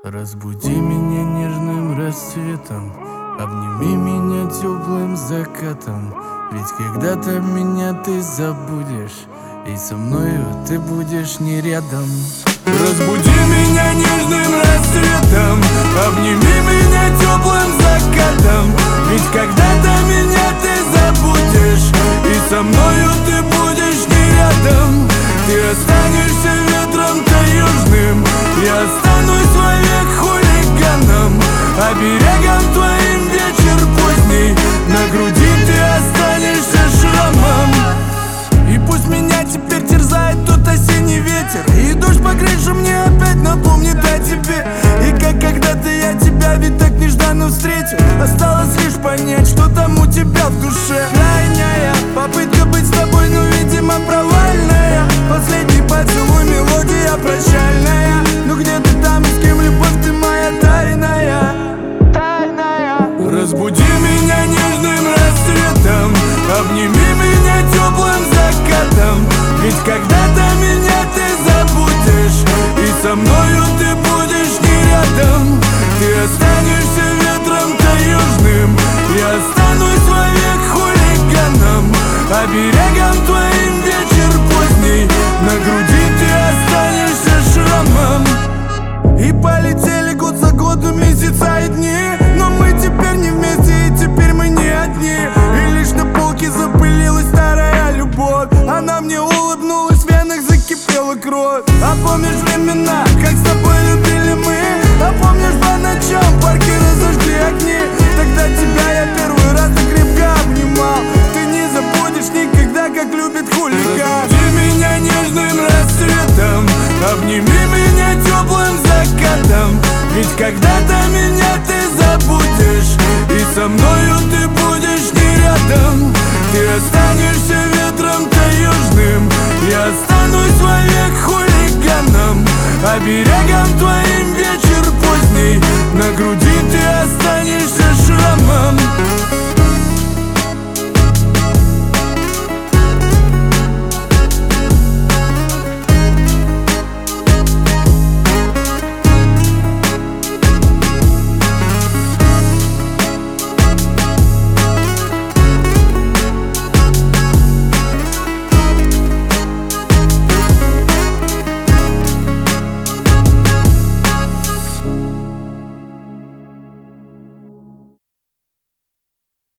Разбуди меня нежным рассветом, обними меня теплым закатом. Ведь когда-то меня ты забудешь, и со мною ты будешь не рядом. Разбуди меня нежным рассветом, обними меня теплым закатом. Ведь когда-то меня ты забудешь, и со мною ты будешь не рядом. Ты останешься ветром таежным, я останусь вовек хулиганом, оберегом твоим вечер поздний. На груди ты останешься шрамом. И пусть меня теперь терзает тот осенний ветер, и дождь по крыше мне опять напомнит о тебе. И как когда-то я тебя ведь так нежданно встретил, осталось лишь понять, что там у тебя в душе. Крайняя попытка быть с тобой, но, видимо, провальная. Последний поцелуй, мелодия прощальная. Ну где ты там и с кем, любовь ты моя тайная? Разбуди меня нежным рассветом, обними меня теплым закатом. Ведь когда-то меня ты забудешь, и со мною ты будешь не рядом. Ты останешься ветром таежным, я останусь вовек хулиганом, оберегом твоим вечер поздний. На груди ты останешься шрамом. И полетели год за годом месяца и дни, но мы теперь не вместе, и теперь мы не одни. И лишь на полке запылилась старая любовь, она мне улыбнулась, в венах закипела кровь. А помнишь времена, как с тобой любили мы? А помнишь по ночам в парке разожгли огни? Тогда тебя я первый раз так крепко обнимал. Ты не забудешь никогда, как любит хулиган. Разбуди меня нежным рассветом, обними меня теплым закатом. Ведь когда-то меня ты забудешь, и со мною ты будешь не рядом. Ты останешься ветром таежным, я останусь вовек хулиганом, оберегом твоим вечер поздний. На груди ты останешься шрамом.